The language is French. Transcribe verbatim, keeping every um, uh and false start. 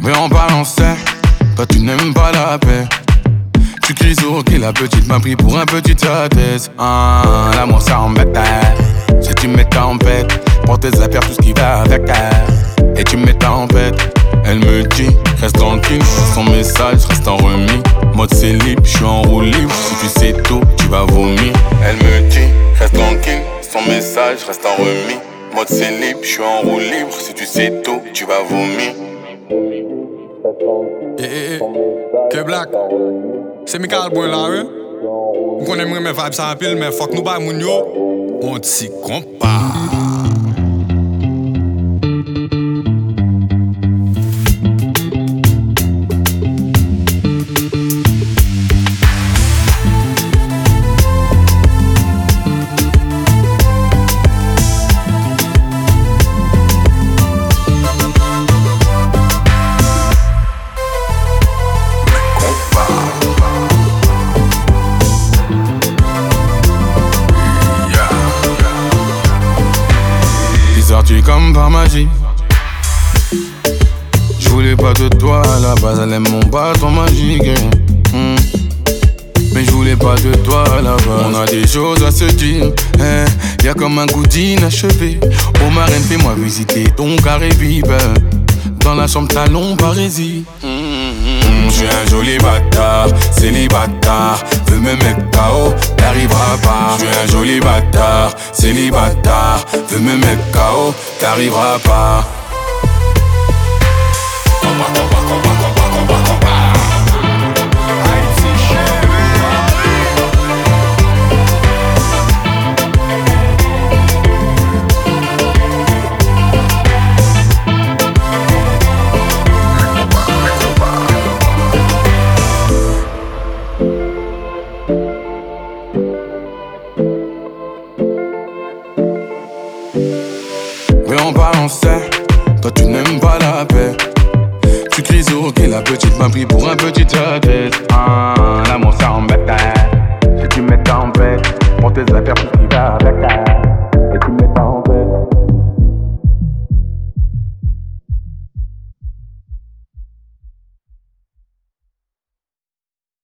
Mais en balançait, toi tu n'aimes pas la paix. Tu cries au ok, la petite m'a pris pour un petit thèse. Ah, l'amour ça embête. Si tu mets tempête, pour tes affaires tout ce qui va avec elle. Et tu mets tempête. Elle me dit, reste tranquille, son message reste en remis. Mode célib, je suis en roue libre. Si tu sais tout, tu vas vomir. Elle me dit, reste tranquille, son message reste en remis. Mode célib, je suis en roue libre. Si tu sais tout, tu vas vomir. Eh eh eh, K-Black, c'est Michael Boy là, hein? On connaît mes vibes ça pile, mais fuck nous pas moun yo. On t'y compare. Sorti comme par magie. Je voulais pas de toi à la base, elle aime mon bâton magique. mmh. Mais je voulais pas de toi à la base. On a des choses à se dire, hein. Y'a comme un goût d'inachevé. Oh marraine, fais-moi visiter ton carré vive. Dans la chambre talon parésie. mmh. mmh, J'suis un joli bâtard, célibataire. Veux me mettre K O, t'arriveras pas. J'suis un joli bâtard, célibataire. Veux me mettre K O, t'arriveras pas. Mais en balançait, toi tu n'aimes pas la paix. Tu cries au ok, la petite m'a pris pour un petit thèse. Ah, l'amour ça embête. Si tu mets tempête, pour tes affaires tout ce qui va avec elle.